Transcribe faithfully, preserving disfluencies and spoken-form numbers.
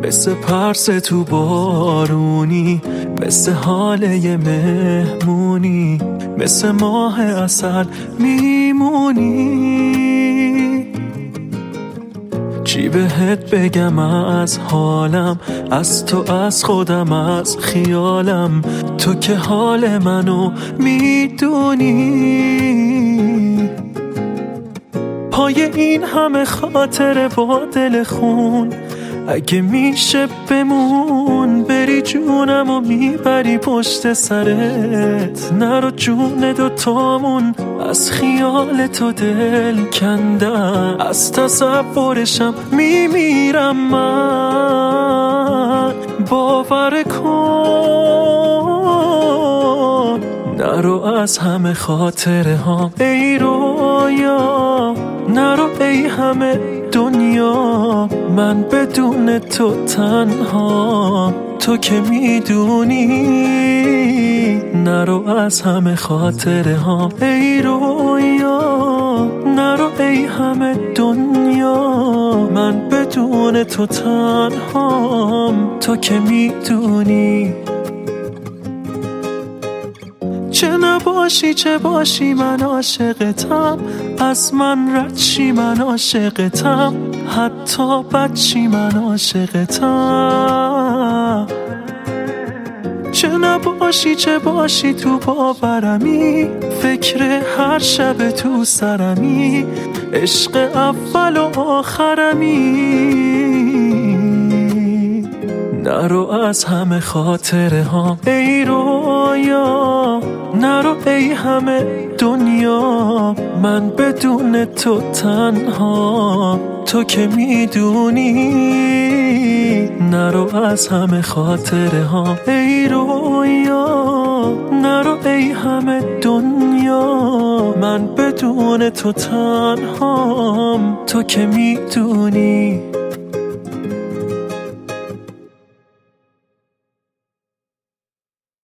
مثل پرس تو بارونی، مثل حال یه مهمونی، مثل ماه عسل میمونی. چی بهت بگم از حالم، از تو، از خودم، از خیالم، تو که حال منو میدونی. پای این همه خاطر با دل خون، اگه میشه بمون، بری جونم و میبری پشت سرت. نرو جون دوتامون، از خیال تو دل کندم، از تصورشم میمیرم من. باور کن نرو از همه خاطره ها ای رویا، نرو ای همه دنیا، من بدون تو تنها، تو که میدونی. نرو از همه خاطره ها ای رویا، نرو ای همه دنیا، من بدون تو تنهام، تو که میدونی. چه نباشی چه باشی من عاشقتم، از من رد شی من عاشقتم، حتی بد شی من عاشقتم. چه نباشی چه باشی تو باورمی، فکر هر شب تو سرمی، عشق اول و آخرمی. نرو از همه خاطره ها ای رویا، نرو ای همه دنیا، من بدون تو تنها، تو که میدونی. نرو از همه خاطره ها ای رویا، نرو ای همه دنیا، من بدون تو تنهام، تو که میدونی.